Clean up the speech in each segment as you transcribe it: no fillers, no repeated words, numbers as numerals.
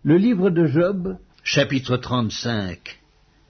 Le livre de Job, chapitre 35.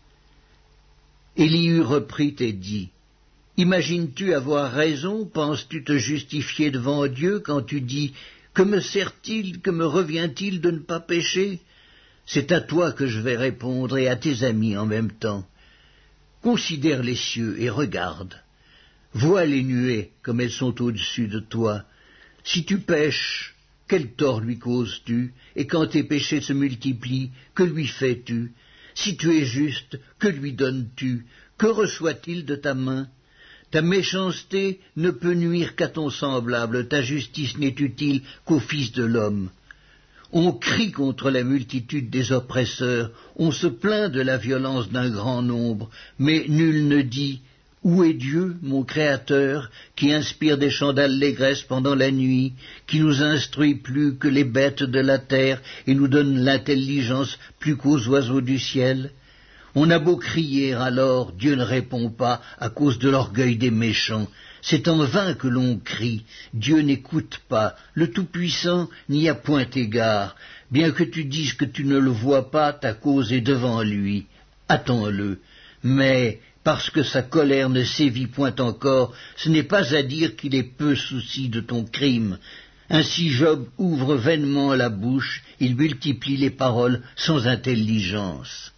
Élihu reprit et dit, « Imagines-tu avoir raison, penses-tu te justifier devant Dieu quand tu dis, « Que me sert-il, que me revient-il de ne pas pécher ?» C'est à toi que je vais répondre et à tes amis en même temps. Considère les cieux et regarde. Vois les nuées comme elles sont au-dessus de toi. Si tu pèches, quel tort lui causes-tu? Et quand tes péchés se multiplient, que lui fais-tu? Si tu es juste, que lui donnes-tu? Que reçoit-il de ta main? Ta méchanceté ne peut nuire qu'à ton semblable, ta justice n'est utile qu'au Fils de l'homme. On crie contre la multitude des oppresseurs, on se plaint de la violence d'un grand nombre, mais nul ne dit « Où est Dieu, mon Créateur, qui inspire des chants d'allégresse pendant la nuit, qui nous instruit plus que les bêtes de la terre et nous donne l'intelligence plus qu'aux oiseaux du ciel ?» On a beau crier alors, Dieu ne répond pas à cause de l'orgueil des méchants. C'est en vain que l'on crie, Dieu n'écoute pas, le Tout-Puissant n'y a point égard. Bien que tu dises que tu ne le vois pas, ta cause est devant lui. Attends-le. Mais, parce que sa colère ne sévit point encore, ce n'est pas à dire qu'il ait peu souci de ton crime. Ainsi Job ouvre vainement la bouche, il multiplie les paroles sans intelligence.